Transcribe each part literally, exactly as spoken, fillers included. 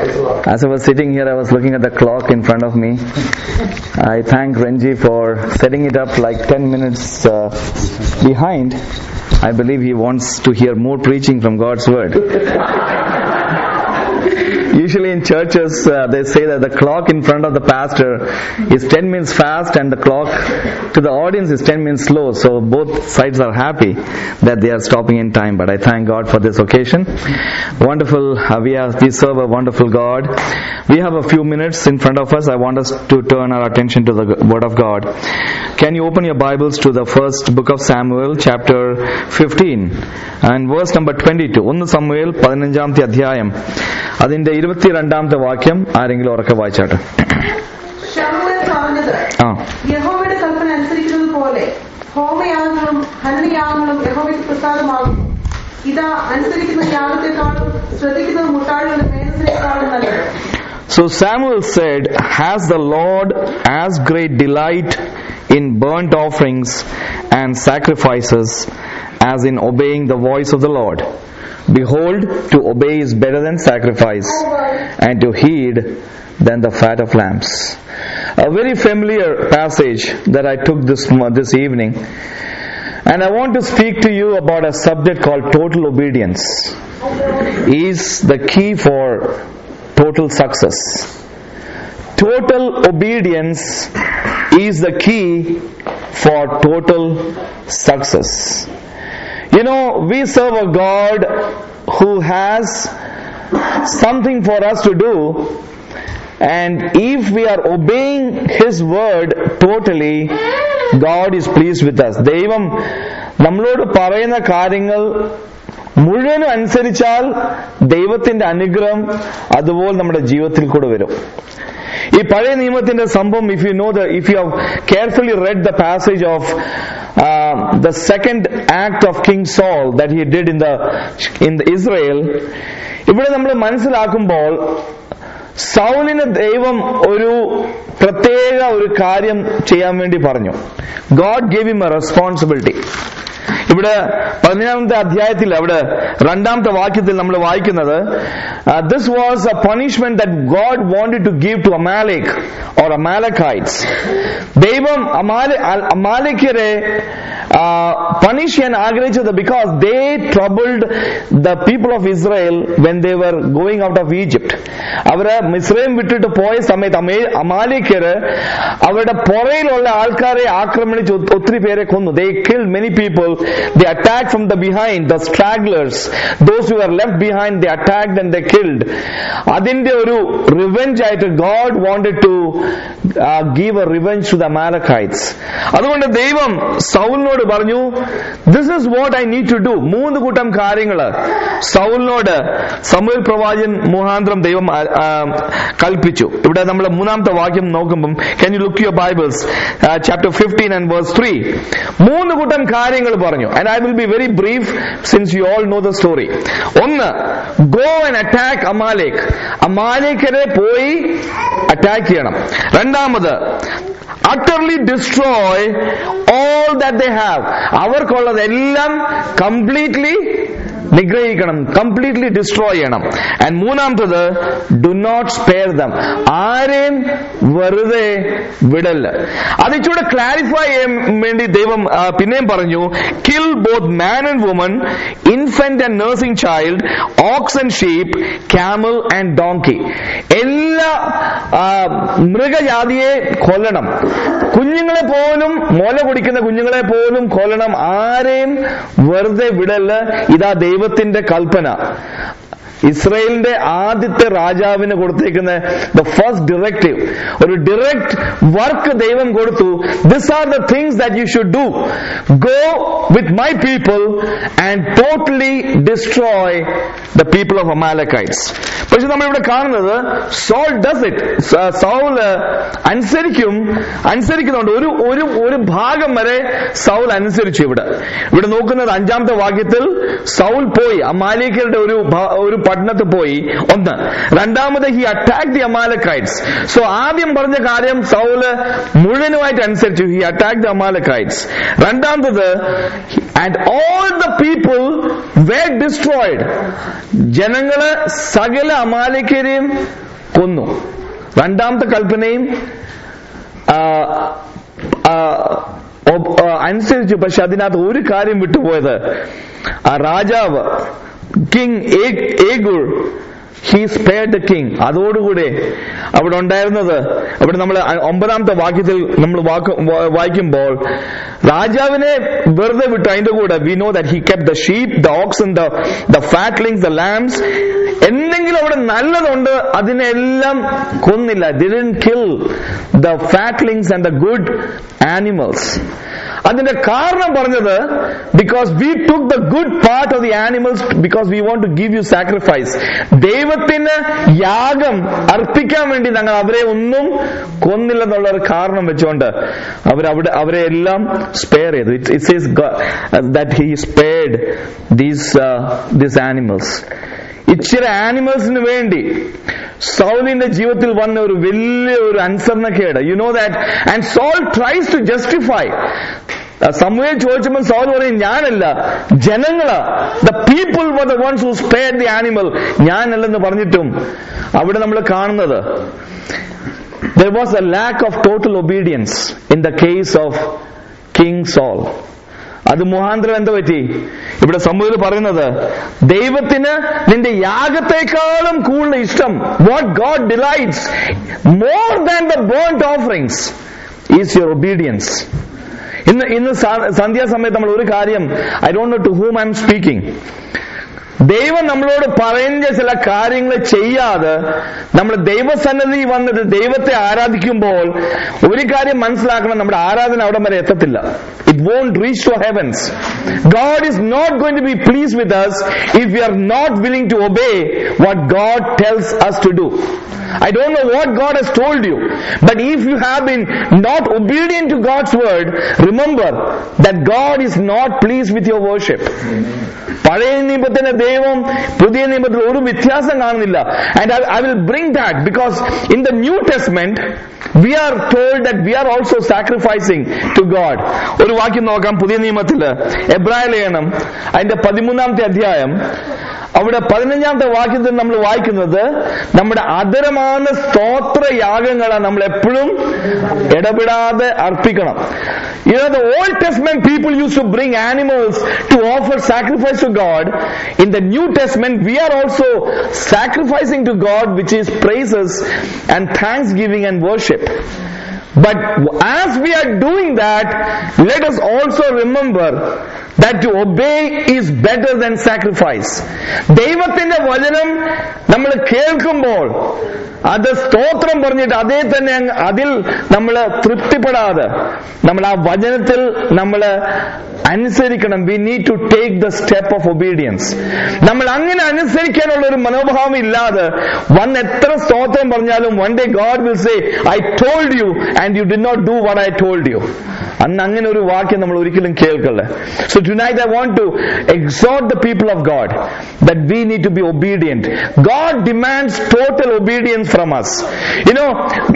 As I was sitting here, I was looking at the clock in front of me. I thank Renji for setting it up like ten minutes uh, behind. I believe he wants to hear more preaching from God's Word. Usually in churches, uh, they say that the clock in front of the pastor is ten minutes fast and the clock to the audience is ten minutes slow. So both sides are happy that they are stopping in time. But I thank God for this occasion. Wonderful, uh, we, are, we serve a wonderful God. We have a few minutes in front of us. I want us to turn our attention to the Word of God. Can you open your Bibles to the first book of Samuel, chapter fifteen, and verse number twenty-two. ഒന്ന് Samuel പതിനഞ്ചാമത്തെ അധ്യായം അതിന്റെ ഇരുപത്തിരണ്ടാമത്തെ വാക്യം ആരെങ്കിലും ഉറക്കെ വായിച്ചാട്ടെ. യഹോവയുടെ കൽപ്പന അനുസരിക്കുന്നത് പോലെ ഹോമയാഗങ്ങളും ഹനനയാഗങ്ങളും യഹോവയ്ക്ക് പ്രസാദമാകുന്നു. ഇതാ അനുസരിക്കുന്ന യാഗത്തെക്കാളും ശ്രദ്ധിക്കുന്നത് മുട്ടാടുകളുടെ മേധസ്സിനേക്കാളും നല്ലത്. So Samuel said, "Has the Lord as great delight in burnt offerings and sacrifices as in obeying the voice of the Lord? Behold, to obey is better than sacrifice, and to heed than the fat of lambs." A very familiar passage that I took this this evening, and I want to speak to you about a subject called total obedience. Is the key for total success. Total obedience is the key for total success. You know, we serve a God who has something for us to do, and if we are obeying His word totally, God is pleased with us. ദൈവം നമ്മളോട് പറയുന്ന കാര്യങ്ങൾ മുഴുവനും അനുസരിച്ചാൽ ദൈവത്തിന്റെ അനുഗ്രഹം അതുപോലെ നമ്മുടെ ജീവിതത്തിൽ കൂടെ വരും. ഈ പഴയ നിയമത്തിന്റെ സംഭവം, if you know the, if you have carefully read the passage of uh, the second act of King Saul that he did in the in the Israel, ഇവിടെ നമ്മൾ മനസ്സിലാക്കുമ്പോൾ സൗലിന് ദൈവം ഒരു പ്രത്യേക ഒരു കാര്യം ചെയ്യാൻ വേണ്ടി പറഞ്ഞു. God gave him a responsibility. ഇവിടെ പതിനേഴാമത്തെ അധ്യായത്തിൽ അവിടെ രണ്ടാമത്തെ വാക്യത്തിൽ നമ്മൾ വായിക്കുന്നത്, this was a punishment that God wanted to give to Amalek or Amalekites. ദൈവം അമാലേക്യരെ പണിഷ് ചെയ്യാൻ ആഗ്രഹിച്ചത് because they troubled the people of Israel when they were going out of Egypt. അവര് മിസ്രൈം വിട്ടിട്ട് പോയ സമയത്ത് അമാലേക്യര് അവരുടെ പുറയിലുള്ള ആൾക്കാരെ ആക്രമണിച്ച് ഒത്തിരി പേരെ കൊന്നു. They killed many people. They attacked from the behind, the stragglers, those who were left behind, they attacked and they killed. അതിന്റെ ഒരു revenge ആയിട്ട് God wanted to uh, give a revenge to the Amalekites. അതുകൊണ്ട് ദൈവം സൗലിനോട് പറഞ്ഞു, this is what I need to do. മൂന്ന് കൂട്ടം കാര്യങ്ങള് സൗലിനോട് സമൂയേൽ പ്രവാചകൻ മുഖാന്തരം ദൈവം കൽപ്പിച്ചു. ഇവിടെ നമ്മൾ മൂന്നാമത്തെ വാക്യം നോക്കുമ്പം, can you look your Bibles, uh, chapter fifteen and verse three. മൂന്ന് കൂട്ടം കാര്യങ്ങൾ പറഞ്ഞു. And I will be very brief since you all know the story. ഒന്ന്, go and attack Amalek. അമാലേക്കരെ പോയി അറ്റാക്ക് ചെയ്യണം. രണ്ടാമത്, utterly destroy all that they have. അവർക്കുള്ളതെല്ലാം completely നിഗ്രഹിക്കണം, കംപ്ലീറ്റ്ലി ഡിസ്ട്രോയ് ചെയ്യണം. ആൻഡ് മൂന്നാമത്തത്, ഡു നോട്ട് സ്പെയർ ദം. ആരെയും വെറുതെ വിടല്ല. അത് ഇച്ചിരി ക്ലാരിഫൈ ചെയ്യാൻ വേണ്ടി ദൈവം പിന്നെയും പറഞ്ഞു, kill both man and woman, infant and nursing child, ox and sheep, camel and donkey. എല്ലാ മൃഗജാതിയെ കൊല്ലണം. കുഞ്ഞുങ്ങളെ പോലും, മുല കുടിക്കുന്ന കുഞ്ഞുങ്ങളെ പോലും കൊല്ലണം. ആരെയും വെറുതെ വിടല്ല. ഇതാ ദൈവത്തിന്റെ കൽപ്പന. ഇസ്രായേലിന്റെ ആദ്യത്തെ രാജാവിന് കൊടുത്തേക്കുന്ന the first directive, ഒരു direct വർക്ക് ദൈവം കൊടുത്തു. These are the things that you should do. Go with my people and totally destroy the people of Amalekites. പക്ഷെ നമ്മൾ ഇവിടെ കാണുന്നത് Saul does it. സൗൽ അനുസരിക്കും അനുസരിക്കുന്നുണ്ട്. ഒരു ഒരു ഒരു ഭാഗം വരെ സൗൽ അനുസരിച്ചു. ഇവിടെ ഇവിടെ നോക്കുന്നത് അഞ്ചാമത്തെ വാക്യത്തിൽ സൗൽ പോയി അമാലേക്യരുടെ ഒരു ഒരു പട്ടണത്ത് പോയി. ഒന്ന്. രണ്ടാമത്, he attack the Amalekites. So ആദ്യം പറഞ്ഞ കാര്യം സൗല് മുഴുവനുമായിട്ട് അനുസരിച്ചു. He attack the Amalekites. രണ്ടാമത്, and all the people were destroyed. ജനങ്ങള് സകല അമാലേക്യരെയും കൊന്നു. രണ്ടാമത്തെ കൽപ്പനയും അനുസരിച്ചു. പക്ഷെ അതിനകത്ത് ഒരു കാര്യം വിട്ടുപോയത്, ആ രാജാവ് king Agag, he spared the king. അതോടുകൂടെ അവിടെ ഉണ്ടായിരുന്നത്, അവിടെ നമ്മൾ ഒമ്പതാമത്തെ വാക്യത്തിൽ നമ്മൾ വായിക്കുമ്പോൾ രാജാവിനെ വെറുതെ വിട്ടു. അതിന്റെ കൂടെ we know that he kept the sheep, the oxen, the the fatlings, the lambs. എന്തെങ്കിലും അവിടെ നല്ലതുണ്ട് അതിനെല്ലാം കൊന്നില്ല. They didn't kill the fatlings and the good animals. അതിന്റെ കാരണം പറഞ്ഞത്, because we took the good part of the animals because we want to give you sacrifice. ദൈവത്തിന് യാഗം അർപ്പിക്കാൻ വേണ്ടി ഞങ്ങൾ അവരെ ഒന്നും കൊന്നില്ലെന്നുള്ള ഒരു കാരണം വെച്ചുകൊണ്ട് അവരവിടെ അവരെ എല്ലാം സ്പെയർ ചെയ്തു. It says that he spared these uh, these animals. ഇച്ചിരി ആനിമൽസിന് വേണ്ടി സൗലിന്റെ ജീവിതത്തിൽ വന്ന ഒരു വലിയ ഒരു അനുസരണക്കേട്. You know that. And Saul tries to justify. സമൂഹം ചോദിച്ചപ്പോൾ സൗൽ പറയും, ഞാനല്ല, ജനങ്ങളാ, the people were the ones who spared the animal, ഞാനല്ലെന്ന് പറഞ്ഞിട്ടും അവിടെ നമ്മൾ കാണുന്നത് there was a lack of total obedience in the case of King Saul. അത് മുഖാന്തരം എന്താ പറ്റി? ഇവിടെ സമൂഹത്തിൽ പറയുന്നത്, ദൈവത്തിന് നിന്റെ യാഗത്തെക്കാളും കൂടുതൽ ഇഷ്ടം, what God delights more than the burned offerings is your obedience. ഇന്ന് ഇന്ന് സന്ധ്യാസമയത്ത് നമ്മൾ ഒരു കാര്യം, I don't know to whom I am speaking, ദൈവം നമ്മളോട് പറയുന്ന ചില കാര്യങ്ങൾ ചെയ്യാതെ നമ്മൾ ദൈവസന്നിധി വന്നിട്ട് ദൈവത്തെ ആരാധിക്കുമ്പോൾ ഒരു കാര്യം മനസ്സിലാക്കണം, നമ്മുടെ ആരാധന അവിടെ വരെ എത്തത്തില്ല. It won't reach to heavens. God is not going to be pleased with us if we are not willing to obey what God tells us to do. I don't know what God has told you, but if you have been not obedient to God's word, remember that God is not pleased with your worship. പഴയ നിയമത്തിന്റെ ദൈവം പുതിയ നിയമത്തിൽ ഒരു വ്യത്യാസം കാണുന്നില്ല. And I, I will bring that because in the New Testament we are told that we are also sacrificing to God. ഒരു വാക്യം നോക്കാം പുതിയ നിയമത്തില്, എബ്രായ ലേഖനം അതിന്റെ പതിമൂന്നാമത്തെ അധ്യായം, അവിടെ പതിനഞ്ചാമത്തെ വാക്യത്തിൽ നമ്മൾ വായിക്കുന്നത്, നമ്മുടെ അധരமான സ്തോത്ര യാഗങ്ങളെ നമ്മൾ എപ്പോഴും ഇടപെടാതെ അർപ്പിക്കണം. You know, the Old Testament people used to bring animals to offer sacrifice to God. In the New Testament we are also sacrificing to God, which is praises and thanksgiving and worship. But as we are doing that, let us also remember that to obey is better than sacrifice. ദൈവത്തിന്റെ വചനം നമ്മൾ കേൾക്കുമ്പോൾ അത് സ്തോത്രം പറഞ്ഞിട്ട് അതേ തന്നെ അതിൽ നമ്മൾ തൃപ്തിപ്പെടാതെ നമ്മൾ ആ വചനത്തിൽ നമ്മൾ അനുസരിക്കണം. We need to take the step of obedience. നമ്മൾ അങ്ങനെ അനുസരിക്കാനുള്ള ഒരു മനോഭാവം ഇല്ലാതെ വന്ന് എത്ര സ്തോത്രം പറഞ്ഞാലും one day God will say I told you and you did not do what I told you. അന്ന് അങ്ങനെ ഒരു വാക്യം നമ്മൾ ഒരിക്കലും കേൾക്കല്ലേ. So tonight I want to exhort the people of God that we need to be obedient. God demands total obedience from us. You know,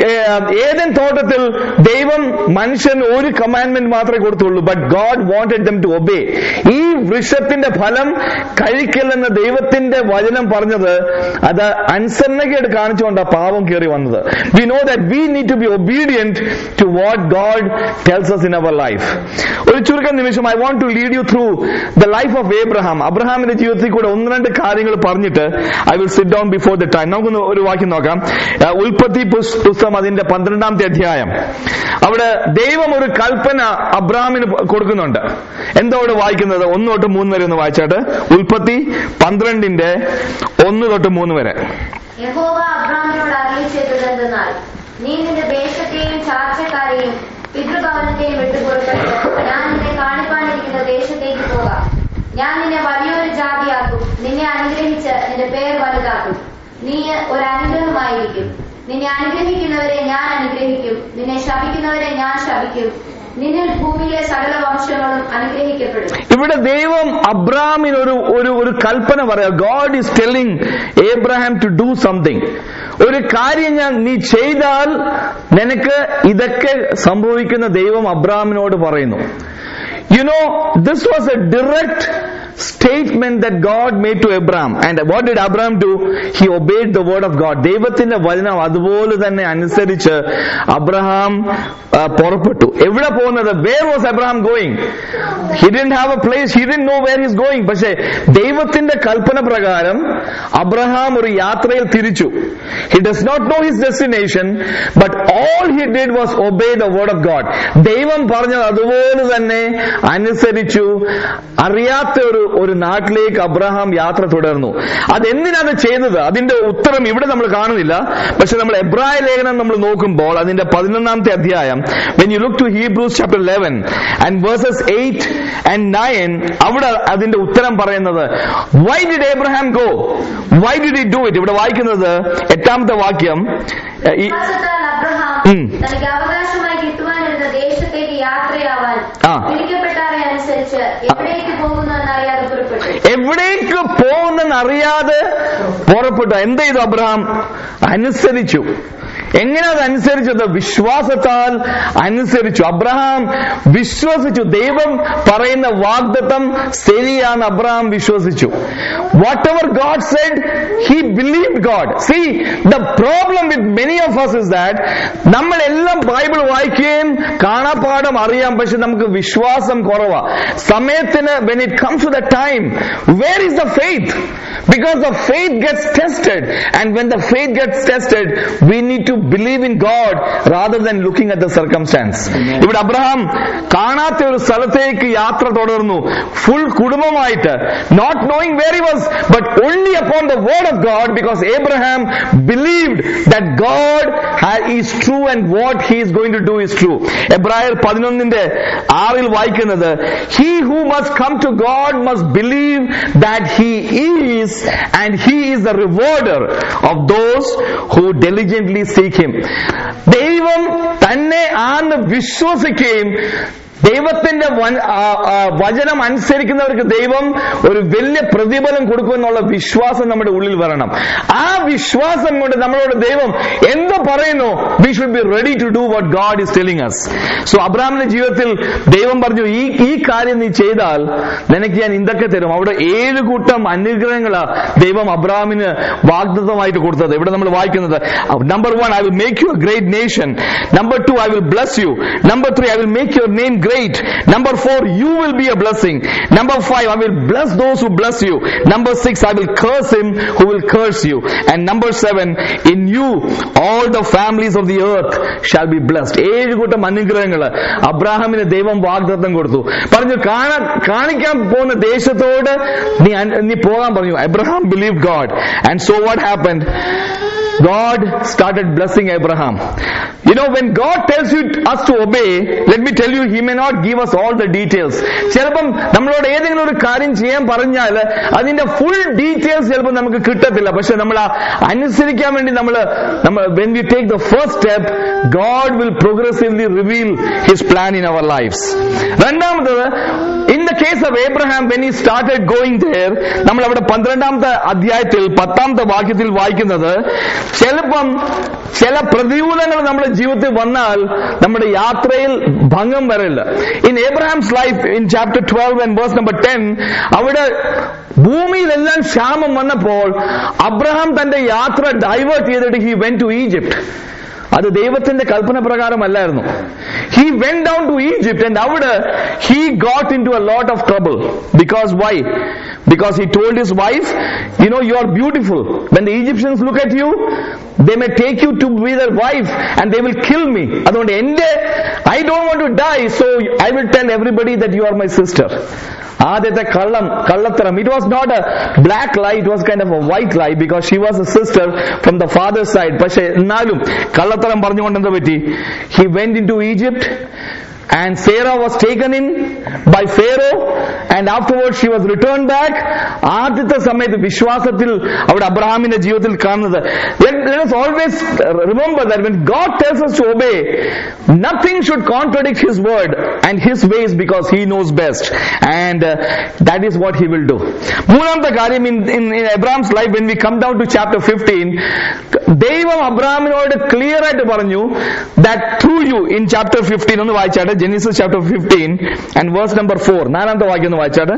Eden തോട്ടത്തിൽ ദൈവം മനുഷ്യന് ഒരു കമാൻഡ്മെന്റ് മാത്രമേ കൊടുത്തുള്ളൂ, but God wanted them to obey. ഈ വൃക്ഷത്തിന്റെ ഫലം കഴിക്കലെന്ന് ദൈവത്തിന്റെ വചനം പറഞ്ഞത് അത് അനുസരണക്കേട് കാണിച്ചുകൊണ്ടാണ് പാപം കയറി വന്നത്. We know that we need to be obedient to what God tells us in our life. ഒരു ചുരുക്ക നിമിഷം I want to lead you through the life of Abraham. അബ്രഹാമിന്റെ ജീവിതത്തിൽ കൂടെ ഒന്ന് രണ്ട് കാര്യങ്ങൾ പറഞ്ഞിട്ട് I will sit down before the time. നമുക്കൊന്ന് ഒരു വാക്യം നോക്കാം. ഉൽപ്പത്തി പുസ്തകം അതിന്റെ പന്ത്രണ്ടാമത്തെ അധ്യായം. അവിടെ ദൈവം ഒരു കൽപ്പന അബ്രഹാമിന് കൊടുക്കുന്നുണ്ട്. എന്താ അവിടെ വായിക്കുന്നത്? ഒന്ന് തൊട്ട് മൂന്ന് വരെ ഒന്ന് വായിച്ചാട്ട്. ഉൽപ്പത്തി പന്ത്രണ്ടിന്റെ ഒന്ന് തൊട്ട് മൂന്ന് വരെ. യഹോവ അബ്രഹാമിനോട് അരുളിച്ചെയ്തതെന്തെന്നാൽ, നീ നിന്റെ ദേശത്തെയും ചാർച്ചക്കാരെയും പിതൃഭവനത്തെയും വിട്ടുപുറപ്പെട്ട് ഞാൻ നിന്നെ കാണിപ്പാനിരിക്കുന്ന ദേശത്തേക്ക് പോകാം. ഞാൻ നിന്നെ വലിയൊരു ജാതിയാക്കും, നിന്നെ അനുഗ്രഹിച്ച് നിന്റെ പേർ വലുതാക്കും. നീ ഒരു അനുഗ്രഹമായിരിക്കും. നിന്നെ അനുഗ്രഹിക്കുന്നവരെ ഞാൻ അനുഗ്രഹിക്കും, നിന്നെ ശപിക്കുന്നവരെ ഞാൻ ശപിക്കും. നിന്നിൽ ഭൂമിയിലെ സകല വംശങ്ങളും അനുഗ്രഹിക്കപ്പെടും. ഇവിടെ ദൈവം അബ്രഹാമിന് ഒരു ഒരു ഒരു കൽപ്പന പറയാം. God is telling Abraham to do something. ഒരു കാര്യം ഞാൻ നീ ചെയ്താൽ നിനക്ക് ഇതൊക്കെ സംഭവിക്കുന്ന ദൈവം അബ്രഹാമിനോട് പറയുന്നു. You know, this was a direct statement that God made to Abraham. And what did Abraham do? He obeyed the word of God. ദൈവത്തിന്റെ വചനം അതുപോലെ തന്നെ അനുസരിച്ച് അബ്രഹാം പുറപ്പെട്ടു. എവിടെ പോകുന്നത്? Where was Abraham going? He didn't have a place. He didn't know where he's going. പക്ഷേ ദൈവത്തിന്റെ കൽപ്പന പ്രകാരം അബ്രഹാം ഒരു യാത്രയിൽ തിരിച്ചു. He does not know his destination, but all he did was obey the word of God. ദൈവം പറഞ്ഞത് അതുപോലെ തന്നെ അനുസരിച്ചു. അറിയാത്ത ഒരു ഒരു നാട്ടിലേക്ക് അബ്രഹാം യാത്ര തുടർന്നു. അതെന്തിനാണ് ചെയ്തത്? അതിന്റെ ഉത്തരം ഇവിടെ നമ്മൾ കാണുന്നില്ല. പക്ഷെ നമ്മൾ എബ്രായ ലേഖനം നമ്മൾ നോക്കുമ്പോൾ അതിന്റെ പതിനൊന്നാമത്തെ അധ്യായം, when you look to Hebrews chapter eleven and verses eight and nine, അവിടെ അതിന്റെ ഉത്തരം പറയുന്നത്, why did Abraham go? Why did he do it? ഇവിടെ വായിക്കുന്നത് എട്ടാമത്തെ വാക്യം, തനിക്ക് അവകാശമായി കിട്ടുവാനിരുന്ന ദേശത്തേക്ക് യാത്രയാവാൻ വിളിക്കപ്പെട്ടാറെ അനുസരിച്ച് എവിടേക്ക് പോകുന്നറിയാതെ പുറപ്പെട്ടു. എവിടേക്ക് പോകുന്നറിയാതെ പുറപ്പെട്ടു. എന്ത് ചെയ്തു അബ്രഹാം? അനുസരിച്ചു. എങ്ങനെ അത് അനുസരിച്ചത്? വിശ്വാസത്താൽ അനുസരിച്ചു. അബ്രഹാം വിശ്വസിച്ചു. ദൈവം പറയുന്ന വാഗ്ദത്തം ശരിയാണ്. അബ്രഹാം വിശ്വസിച്ചു. Whatever God said, he believed God. See, the problem with many of us is that നമ്മൾ എല്ലാം ബൈബിൾ വായിക്കുകയും കാണാപ്പാഠം അറിയാം, പക്ഷെ നമുക്ക് വിശ്വാസം കുറവാ. സമയത്തിന് when it comes to the time, where is the faith? Because the faith gets tested, and when the faith gets tested, we need to believe in God rather than looking at the circumstance. ഇവിടെ Abraham കാണാത്ത ഒരു സ്ഥലത്തേക്ക് യാത്ര തുടർന്നു, full കുടുംബമായിട്ട്, not knowing where he was, but only upon the word of God, because Abraham believed that God is true and what he is going to do is true. എബ്രായർ പതിനൊന്നിന്റെ ആറിൽ വായിക്കുന്നത്, he who must come to God must believe that he is, and he is the rewarder of those who diligently seek him. ദൈവം തന്നെ ആണെന്ന് വിശ്വസിക്കുകയും ദൈവത്തിന്റെ വചനം അനുസരിക്കുന്നവർക്ക് ദൈവം ഒരു വലിയ പ്രതിഫലം കൊടുക്കുമെന്നുള്ള വിശ്വാസം നമ്മുടെ ഉള്ളിൽ വരണം. ആ വിശ്വാസം കൊണ്ട് നമ്മളോട് ദൈവം എന്ത് പറയുന്നു, we should be ready to do what God is telling us. So അബ്രഹാമിന്റെ ജീവിതത്തിൽ ദൈവം പറഞ്ഞു, ഈ ഈ കാര്യം നീ ചെയ്താൽ നിനക്ക് ഞാൻ ഇതൊക്കെ തരും. അവിടെ ഏഴ് കൂട്ടം അനുഗ്രഹങ്ങളാ ദൈവം അബ്രഹാമിന് വാഗ്ദത്തമായിട്ട് കൊടുത്തത്. ഇവിടെ നമ്മൾ വായിക്കുന്നത്, number one, I will make you a great nation. Number two, I will bless you. Number three, I will make your name great. Number four, you will be a blessing. Number five, I will bless those who bless you. Number six, I will curse him who will curse you. And number seven, in you all the families of the earth shall be blessed. ഏഴ് കൂട്ടം അനുഗ്രഹങ്ങൾ അബ്രാഹാമിന് ദൈവം വാഗ്ദത്തം കൊടുത്തു. പറഞ്ഞു, കാണിക്കാൻ പോകുന്ന ദേശത്തോട് നീ നീ പോകാൻ പറഞ്ഞു. Abraham believed God, and so what happened? God started blessing Abraham. You know, when God tells you us to obey, let me tell you, he may not give us all the details. ചിലപ്പം നമ്മളോട് ഏതെങ്കിലും ഒരു കാര്യം ചെയ്യാൻ പറഞ്ഞാൽ അതിന്റെ full details ചിലപ്പോൾ നമുക്ക് കിട്ടത്തില്ല. പക്ഷെ നമ്മൾ അനുസരിക്കാൻ വേണ്ടി നമ്മൾ നമ്മൾ when we take the first step, God will progressively reveal his plan in our lives. രണ്ടാമത്, in the case of Abraham, when he started going there, നമ്മൾ അവിടെ പന്ത്രണ്ടാമത്തെ അധ്യായത്തിൽ പത്താമത്തെ വാക്യത്തിൽ വായിക്കുന്നത്, ചിലപ്പം ചില പ്രതികൂലങ്ങൾ നമ്മുടെ ജീവിതത്തിൽ വന്നാൽ നമ്മുടെ യാത്രയിൽ ഭംഗം വരില്ല. In Abraham's life, in chapter twelve and verse number ten, അവിടെ ഭൂമിയിലെല്ലാം ക്ഷാമം വന്നപ്പോൾ അബ്രഹാം തന്റെ യാത്ര ഡൈവേർട്ട് ചെയ്തിട്ട് he went to Egypt. അത് ദൈവത്തിന്റെ കൽപ്പന പ്രകാരമല്ലായിരുന്നു. He went down to Egypt, and അവിടെ he got into a lot of trouble. Because why? Because he told his wife, you know, you are beautiful. When the Egyptians look at you, they may take you to be their wife and they will kill me. അതുകൊണ്ട് എന്റെ I don't want to die, so I will tell everybody that you are my sister. ആദ്യത്തെ കള്ളം കള്ളത്തരം. It was not a black lie, it was kind of a white lie, because she was a sister from the father's side. പക്ഷെ എന്നാലും കള്ളത്തരം പറഞ്ഞുകൊണ്ട് എന്താ പറ്റി? He went into Egypt, and Sarah was taken in by Pharaoh, and afterwards she was returned back. ആദ്യത്തെ സമയത്ത് വിശ്വാസത്തിൽ അവിടെ അബ്രഹാമിന്റെ ജീവിതത്തിൽ കാണുന്നത്, let, let us always remember that when God tells us to obey, nothing should contradict his word and his ways, because he knows best, and uh, that is what he will do. മൂന്നാമത്തെ കാര്യം, in, in, in Abraham's life, when we come down to chapter fifteen, ദൈവം അബ്രഹാമിനോട് clear ആയിട്ട് പറഞ്ഞു that through you, in chapter fifteen, ഒന്ന് വായിച്ചാട്ടെ, വായിച്ചാട്ടെ, Genesis chapter fifteen and verse number four. നാലാമത്തെ വാക്യം ഒന്ന് വായിച്ചാട്ടെ.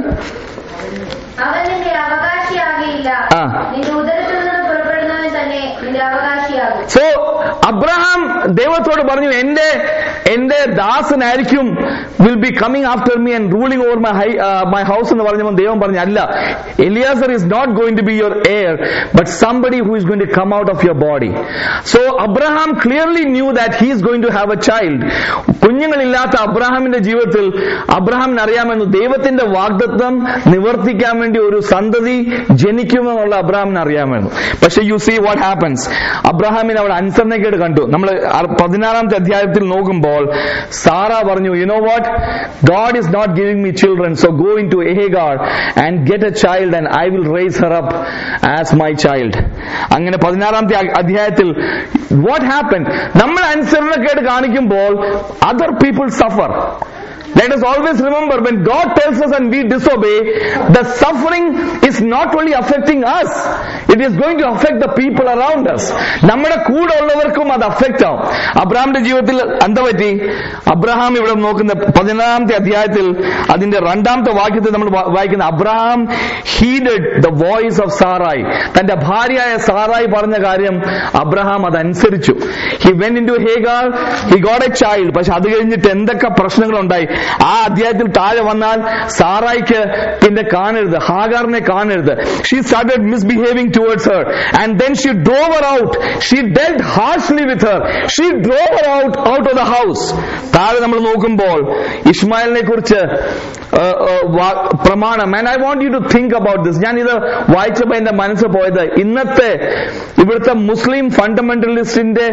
അവൻ നിന്റെ അവകാശിയാകില്ല, നിന്റെ ഉദരത്തിൽ നിന്ന് പുറപ്പെടുന്നവൻ തന്നെ നിന്റെ അവകാശിയാകും. സോ അബ്രഹാം ദൈവത്തോട് പറഞ്ഞു, എന്റെ എന്റെ ദാസനായിരിക്കും, will be coming after me and ruling over my my house എന്ന് പറഞ്ഞപ്പോൾ ദൈവം പറഞ്ഞു, അല്ല, Eliezer is not going to be your heir, but somebody who is going to come out of your body. So Abraham clearly knew that he is going to have a child. കുഞ്ഞുങ്ങളില്ലാത്ത അബ്രഹാമിന്റെ ജീവിതത്തിൽ അബ്രഹാമിന് അറിയാമെന്ന് ദൈവത്തിന്റെ വാഗ്ദത്തം നിവർത്തിക്കാൻ വേണ്ടി ഒരു സന്തതി ജനിക്കുമെന്നുള്ള അബ്രഹാമിന് അറിയാമെന്ന്. പക്ഷെ യു സീ വാട്ട് ഹാപ്പൻസ്. അബ്രഹാമിന് അവിടെ അനുസരണക്കേട് കണ്ടു. നമ്മൾ പതിനാറാമത്തെ അധ്യായത്തിൽ നോക്കുമ്പോൾ സാറ പറഞ്ഞു, you know what, God is not giving me children, so go in to Hagar and get a child and I will raise her up as my child. അങ്ങനെ പതിനാറാമത്തെ അധ്യായത്തിൽ വാട്ട് ഹാപ്പൻ, നമ്മൾ അനുസരണക്കേട് കാണിക്കുമ്പോൾ other people suffer. Let us always remember, when God tells us and we disobey, the suffering is not only affecting us, it is going to affect the people around us. നമ്മുടെ കൂടെ ഉള്ളവർക്കും അത് affect ആവും. അബ്രഹാമിന്റെ ജീവിതത്തിൽ എന്താ പറ്റി? Abraham ഇവിടെ നോക്കുന്ന പതിനാറാമത്തെ അധ്യായത്തിൽ അതിന്റെ രണ്ടാമത്തെ വാക്യത്തിൽ നമ്മൾ വായിക്കുന്ന, Abraham heeded the voice of Sarai. തന്റെ ഭാര്യയായ സാറായി പറഞ്ഞ കാര്യം അബ്രഹാം അതനുസരിച്ചു. He went into Hagar, he got a child. പക്ഷെ അത് കഴിഞ്ഞിട്ട് എന്തൊക്കെ പ്രശ്നങ്ങളുണ്ടായി. ആ അധ്യായത്തിൽ താഴെ വന്നാൽ സാറായിക്ക് പിന്നെ കാണരുത്, ഹാഗാറിനെ കാണരുത്. She started misbehaving towards her and then she drove her out. She dealt harshly with her. She drove her out out of the house. താഴെ നമ്മൾ നോക്കുമ്പോൾ ഇസ്മായിലിനെ കുറിച്ച് പ്രമാണം. And I want you to think about this. ഞാൻ ഇത് വായിച്ചപ്പോൾ എന്റെ മനസ്സ് പോയത്, ഇന്നത്തെ ഇവിടുത്തെ മുസ്ലിം ഫണ്ടമെന്റലിസ്റ്റിന്റെ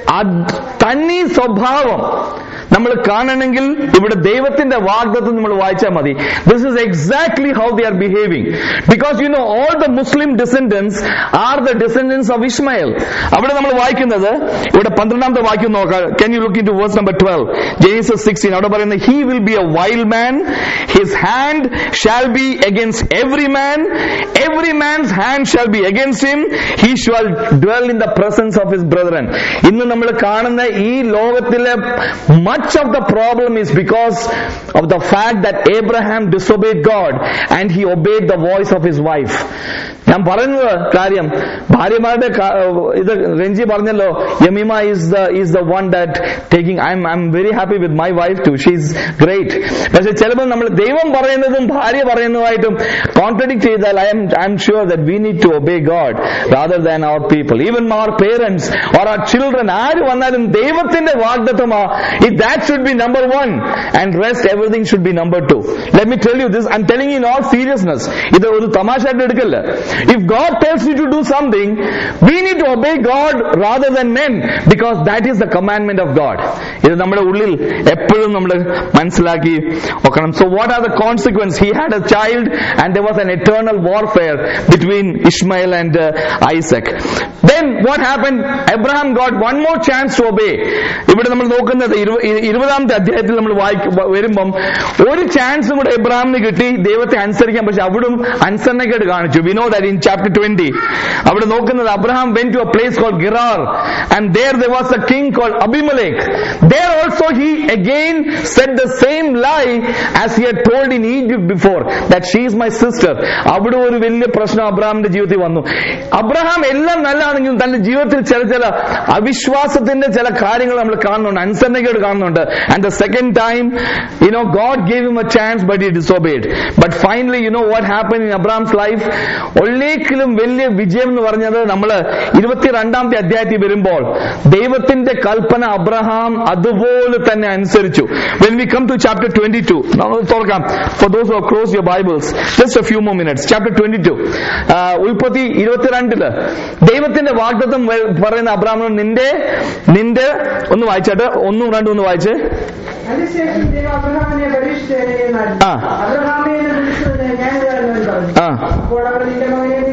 തനി സ്വഭാവം നമ്മൾ കാണണമെങ്കിൽ ഇവിടെ ദൈവത്തിന്റെ വാഗ്ദത്തം നമ്മൾ വായിച്ചാൽ മതി. This is exactly how they are behaving. Because you know all the Muslim descendants are the descendants of Ishmael. അവിടെ നമ്മൾ വായിക്കുന്നത്, ഇവിടെ പന്ത്രണ്ടാമത്തെ വാക്യം നോക്കാം. Can you look in to verse number twelve, Genesis sixteen. അവിടെ പറയുന്നത്, he will be a wild man, his hand shall be against every man, every man's hand shall be against him, he shall dwell in the presence of his brethren. ഇന്ന് നമ്മൾ കാണുന്ന ഈ ലോകത്തിലെ much of the problem is because of the fact that Abraham disobeyed God and he obeyed the voice of his wife. ഞാൻ പറയുന്നത് കാര്യം, ഭാര്യമാരുടെ ഇത് രഞ്ജി പറഞ്ഞല്ലോ, യമീമ is the is the one that taking, I'm I'm very happy with my wife too, she's great. പക്ഷെ ചിലപ്പോൾ നമ്മൾ ദൈവം പറയുന്നതും ഭാര്യ പറയുന്നതുമായിട്ടും കോൺട്രഡിക്ട് ചെയ്താൽ I am I'm sure that we need to obey God rather than our people, even our parents or our children. ആര് വന്നാലും ദൈവത്തിന്റെ വാഗ്ദത്തമാ, if that should be number one and rest everything should be number two. Let me tell you this, I'm telling you in all seriousness. ഇത് ഒരു തമാശയായിട്ട് എടുക്കല്ല. If God tells you to do something, we need to obey God rather than men, because that is the commandment of God. ഇത് നമ്മുടെ ഉള്ളിൽ എപ്പോഴും നമ്മൾ മനസ്സിലാക്കി നോക്കണം. So what are the consequences? He had a child and there was an eternal warfare between Ishmael and uh, Isaac. Then what happened? Abraham got one more chance to obey. ഇവിടെ നമ്മൾ നോക്കുന്നത് ഇരുപതാമത്തെ അധ്യായത്തിൽ നമ്മൾ വരുമ്പം ഒരു ചാൻസും കൂടെ എബ്രഹാമിന് കിട്ടി ദൈവത്തെ അനുസരിക്കാൻ. പക്ഷെ അവിടും അനുസരണക്കേട് കാണിച്ചു. We know that in chapter twenty. അവിടെ നോക്കുന്നത്, Abraham went to a place called Gerar and there there was a king called Abimelech. There also he again said the same lie as he had told in Egypt before, that she is my sister. അവിടെ ഒരു വലിയ പ്രശ്നം അബ്രഹാമിന്റെ ജീവിതത്തിൽ വന്നു. Abraham എല്ലാം നല്ലതാണെങ്കിലും തന്റെ ജീവിതത്തിൽ ചില ചില അവിശ്വാസത്തിന്റെ ചില കാര്യങ്ങൾ നമ്മൾ കാണുന്നുണ്ട്, അനുസരണക്കേട് കാണുന്നുണ്ട്. And the second time, you know, God gave him a chance but he disobeyed. But finally, you know what happened in Abraham's life? ഒല്ലേക്കിലും വലിയ വിജയം എന്ന് പറഞ്ഞത് നമ്മൾ ഇരുപത്തിരണ്ടാമത്തെ അധ്യായത്തിൽ വരുമ്പോൾ ദൈവത്തിന്റെ കൽപ്പന അബ്രഹാം അതുപോലെ തന്നെ അനുസരിച്ചു. When we come to chapter twenty-two, തുറക്കാം. For those who have closed your Bibles, just a few more minutes. Chapter twenty-two, ഉൽപ്പത്തി ഇരുപത്തിരണ്ടില് ദൈവത്തിന്റെ വാഗ്ദത്തം പറയുന്ന അബ്രഹാമിനോട്, നിന്റെ നിന്റെ ഒന്ന് വായിച്ചാട്ട് ഒന്നും രണ്ടും ഒന്ന് വായിച്ച്. അതിനുശേഷം ദൈവം അബ്രഹാമിനെ പരീക്ഷിച്ചു. അബ്രഹാമേ എന്ന് വിളിച്ചത് ഞാൻ പറഞ്ഞു. അപ്പോൾ അവർ നിന്റെ മകനെ നീ സ്നേഹിക്കുന്ന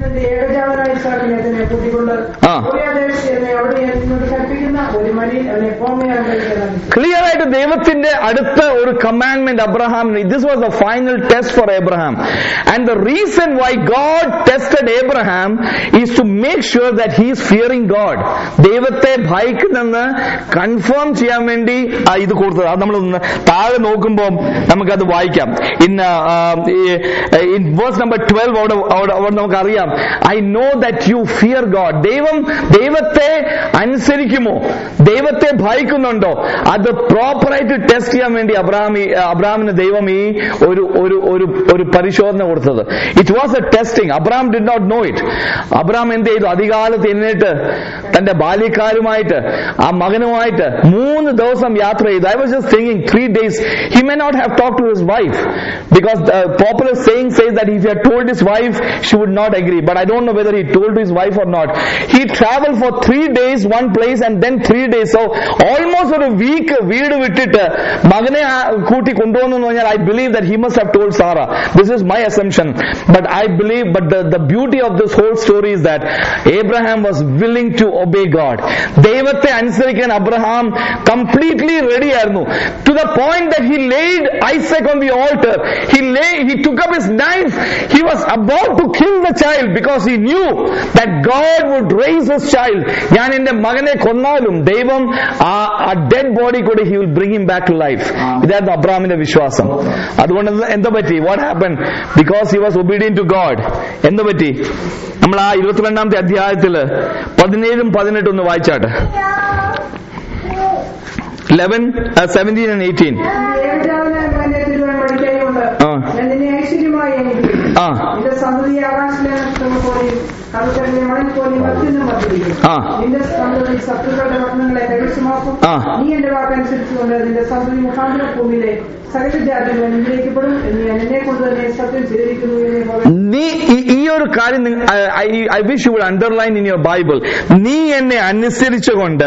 തന്റെ ഏകജാതനായ ഇസ്ഹാക്കിനെ തന്നെ കൂട്ടിക്കൊണ്ട് ആ. മോറിയാദേശത്ത് എന്നെ അവിടെ ഞാൻ നിന്നോട് കൽപ്പിക്കുന്ന ഒരു മലയിൽ അവനെ ഹോമയാഗം കഴിക്കാൻ. ക്ലിയർ ആയിട്ട് ദൈവത്തിന്റെ അടുത്ത ഒരു കമാൻഡ്മെന്റ് അബ്രഹാമിന്. This was a final test for Abraham. And the reason why God tested Abraham is to make sure that he is fearing God. ദൈവത്തെ ഭയക്കുന്നെന്ന് കൺഫേം ചെയ്യാൻ വേണ്ടി ആ ഇത് കൊടുത്തത്. അത് നമ്മൾ താഴെ നോക്കുമ്പോൾ നമുക്കത് വായിക്കാം. In in verse number twelve അവിടെ അവിടെ നമുക്കറിയാം, I know that you fear God. ദൈവം ദൈവത്തെ അനുസരിക്കുമോ, ദൈവത്തെ ഭയക്കുന്നുണ്ടോ, അത് പ്രോപ്പറായിട്ട് ടെസ്റ്റ് ചെയ്യാൻ വേണ്ടി അബ്രഹാം അബ്രഹാമിന് ദൈവം ഈ ഒരു ഒരു ഒരു ഒരു പരിശോധന കൊടുത്തത്. It was a testing. Abraham did not know it. Abraham എന്ത് ചെയ്തു? അധികാലത്ത് എന്നിട്ട് തന്റെ ബാല്യക്കാരുമായിട്ട് ആ മകനുമായിട്ട് മൂന്ന് ദിവസം യാത്ര ചെയ്തു. I was just thinking three days he may not have talked to his wife, because the popular saying says that if he had told his wife, she would not agree. But I don't know whether he told to his wife or not. He traveled for three days one place and then three days. So almost ഒരു week വീട് വിട്ടിട്ട് മകനെ കൂട്ടി കൊണ്ടുവന്നു എന്ന് പറഞ്ഞാൽ I believe that he must have told Sarah. This is my assumption. But I believe, but the, the beauty of this whole story is that Abraham was willing to obey God. ദൈവത്തെ അനുസരിക്കാൻ Abraham completely ready ആയിരുന്നു. To the point that he laid Isaac on the altar. He lay, he took up his knife. He was about to kill the child because he knew that God would raise his child. ഞാൻ എന്റെ മകനെ കൊന്നാലും ദൈവം ആ dead body കൂടി he will bring him back to life. ഇതായിരുന്നു അബ്രഹാമിന്റെ വിശ്വാസം. അതുകൊണ്ട് എന്താ പറ്റി? What happened? Because he was obedient to God. എന്താ പറ്റി? നമ്മൾ ആ ഇരുപത്തിരണ്ടാമത്തെ അധ്യായത്തില് പതിനേഴും പതിനെട്ടും ഒന്ന് വായിച്ചാട്ടെ. eleven, uh, seventeen and eighteen. ഏകജാതനായ മകനെ തിരുവാൻ പഠിക്കായുണ്ട്. ഞാൻ നിന്നെ ഐശ്വര്യമായി അനുഗ്രഹിക്കും. നിന്റെ സന്തതി ആകാശത്തിലെ നക്ഷത്രങ്ങൾ പോലെയും കടൽക്കരയിലെ മണൽ പോലെയും അത്യുന്നം വർദ്ധിപ്പിക്കും. നിന്റെ സന്തതി ശത്രുക്കളുടെ പട്ടണങ്ങളെ കൈവശമാക്കും. നീ എന്റെ വാക്കനുസരിച്ചുകൊണ്ട് നിന്റെ സന്തതി മുഖാന്തര ഭൂമിയിലെ സകല ജാതികൾ അനുഗ്രഹിക്കപ്പെടും എന്ന് ഞാൻ എന്നെ കൊണ്ട് തന്നെ സത്യം ചെയ്തിരിക്കുന്നു. നീ ഈ ഒരു കാര്യം I wish you would underline in your Bible. നീ എന്നെ അനുസരിച്ചുകൊണ്ട്,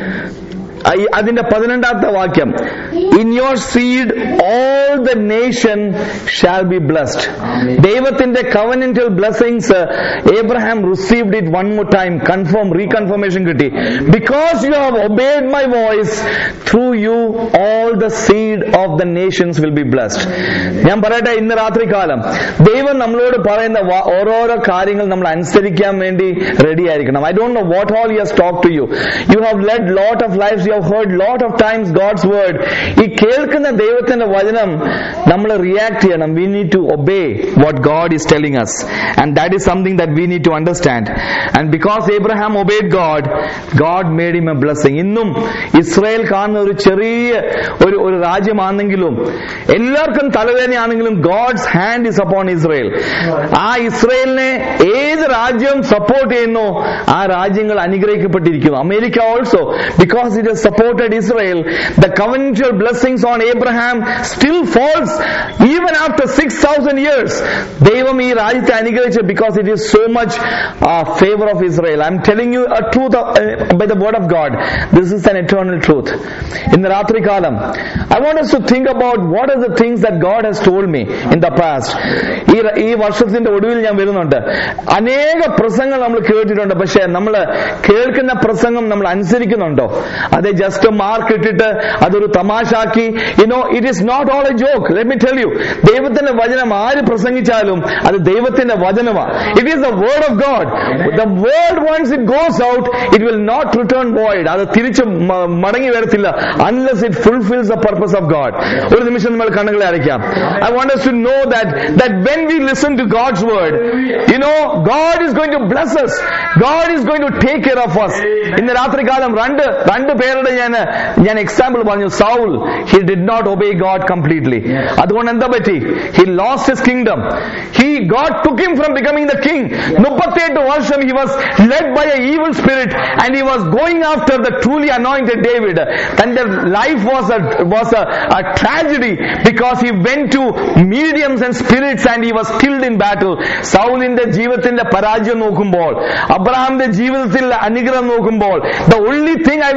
അതിന്റെ പതിനെണ്ടാമത്തെ വാക്യം, in your seed all the nation shall be blessed. ദൈവത്തിന്റെ covenantal blessings Abraham received it one more time. Confirm reconfirmation കിട്ടി. Because you have obeyed my voice, through you all the seed of the nations will be blessed. ഞാൻ പറയട്ടെ, ഇന്ന് രാത്രി കാലം ദൈവം നമ്മളോട് പറയുന്ന ഓരോരോ കാര്യങ്ങൾ നമ്മൾ അനുസരിക്കാൻ വേണ്ടി റെഡി ആയിരിക്കണം. I don't know what all he has talked to you. You have led lot of lives. You have heard lot of times God's word. ഈ കേൾക്കുന്ന ദൈവത്തിന്റെ വചനം നമ്മൾ റിയാക്ട് ചെയ്യണം. We need to obey what God is telling us, and that is something that we need to understand. And because Abraham obeyed God, God made him a blessing. ഇന്നും Israel കാണുന്ന ഒരു ചെറിയ ഒരു ഒരു രാജ്യമാണെങ്കിലും, എല്ലാവർക്കും തലവേദനയാണെങ്കിലും, God's hand is upon Israel. ആ ഇസ്രായേലിനെ ഏത് രാജ്യം സപ്പോർട്ട് ചെയ്യുന്നു ആ രാജ്യങ്ങൾ അനുഗ്രഹിക്കപ്പെട്ടിരിക്കുന്നു. America also, because it has supported Israel, the covenantal blessings on Abraham still falls even after six thousand years. ദൈവം ഈ രാജ്യത്തെ അനുഗ്രഹിച്ചു because it is so much uh, favor of Israel. I am telling you a truth of, uh, by the word of God. This is an eternal truth. In the രാത്രി കാലം I want us to think about what are the things that God has told me in the past. ഈ ഈ വർഷത്തിന്റെ ഒടുവിൽ ഞാൻ വരുന്നുണ്ട്. അനേക പ്രസംഗങ്ങൾ നമ്മൾ കേട്ടിട്ടുണ്ട്. പക്ഷേ നമ്മൾ കേൾക്കുന്ന പ്രസംഗം നമ്മൾ അനുസരിക്കുന്നുണ്ടോ? അത് ജസ്റ്റ് മാർക്ക് ഇട്ടിട്ട് അതൊരു തമാശാക്കി, you know, it is not all a joke. Let me tell you, ദൈവത്തിന്റെ വചനം ആര് പ്രസംഗിച്ചാലും അത് ദൈവത്തിന്റെ വചനമാണ്. It is the word of God. The word once it goes out, it will not return void. അത് തിരിച്ച് മടങ്ങി വരത്തില്ല unless it fulfils the purpose of God. ഒരു നിമിഷം നമ്മൾ കണ്ണുകളെ അടയ്ക്കാം. I want us to know that that when we listen to God's word, you know, God is going to bless us. God is going to take care of us. ഇന്ന് രാത്രി കാലം രണ്ട് രണ്ട് പേരുടെ ഞാൻ ഞാൻ എക്സാമ്പിൾ പറഞ്ഞു. Saul, he did not obey God completely. അതുകൊണ്ട് എന്താ പറ്റി? He lost his kingdom. He God took him from becoming the king. മുപ്പത്തിയെട്ട് വർഷം he was led by an evil spirit and he was going after the truly anointed David. തന്റെ life was a was a, a tragedy because he went to mediums and spirits and he was killed in battle. സൗലിന്റെ ജീവിതത്തിന്റെ പരാജയം നോക്കുമ്പോൾ, അബ്രഹാമിന്റെ ജീവിതത്തിൽ അനുഗ്രഹം നോക്കുമ്പോൾ, the only thing I will tell you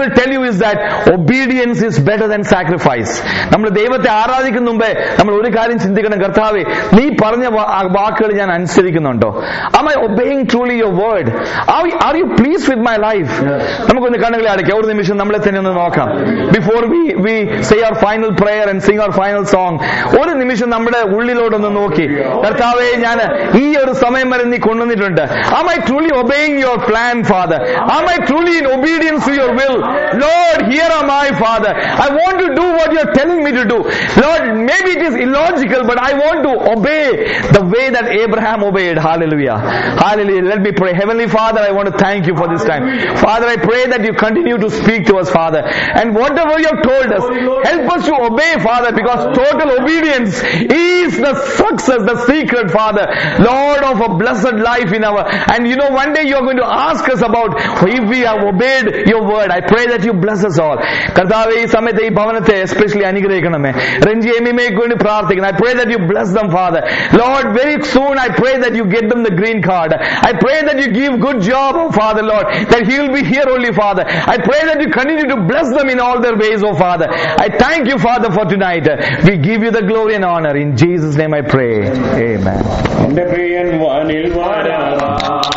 is that obedience is better than sacrifice. നമ്മൾ ദൈവത്തെ ആരാധിക്കുന്ന മുമ്പേ നമ്മൾ ഒരു കാര്യം ചിന്തിക്കണം, കർത്താവേ നീ പറഞ്ഞ വാക്കുകൾ ഞാൻ അനുസരിക്കുന്നുണ്ടോ? Am I obeying truly your word? Are, are you pleased with my life? നമുക്കൊന്ന് കണ്ണുകളെ അടയ്ക്കാം, ഒരു നിമിഷം നമ്മളെ തന്നെ ഒന്ന് നോക്കാം. Before we we say our final prayer and sing our final song, ഒരു നിമിഷം നമ്മുടെ ഉള്ളിലോട്ടൊന്ന് നോക്കി, കർത്താവേ ഞാൻ ഈ ഒരു സമയം വരെ നീ കൊണ്ടുവന്നിട്ടുണ്ട്. Am I truly obeying your plan, Father? Am I truly in obedience to your will? Lord, here am I, Father. I want to do what you are telling me to do. Lord, maybe it is illogical, but I want to obey the way that Abraham obeyed. Hallelujah. Hallelujah. Let me pray. Heavenly Father, I want to thank you for this time. Father, I pray that you continue to speak to us, Father. And whatever you have told us, help us to obey, Father, because total obedience is the success, the secret, Father, Lord, of a blessed life in our, and you know, one day you are going to ask us about if we have obeyed your word. I pray that you bless us all. Kartave ee samayathe ee bhavanathe especially anugrahikaname. Renji Emmy'meyekku vendi prarthikkunnu. I pray that you bless them, Father. Lord, very soon I pray that you get them the green card. I pray that you give good job, oh Father, Lord, that he will be here only, Father. I pray that you continue to bless them in all their ways, oh Father. I thank you, Father, for tonight. We give you the glory and honor. In Jesus' name I pray. Amen.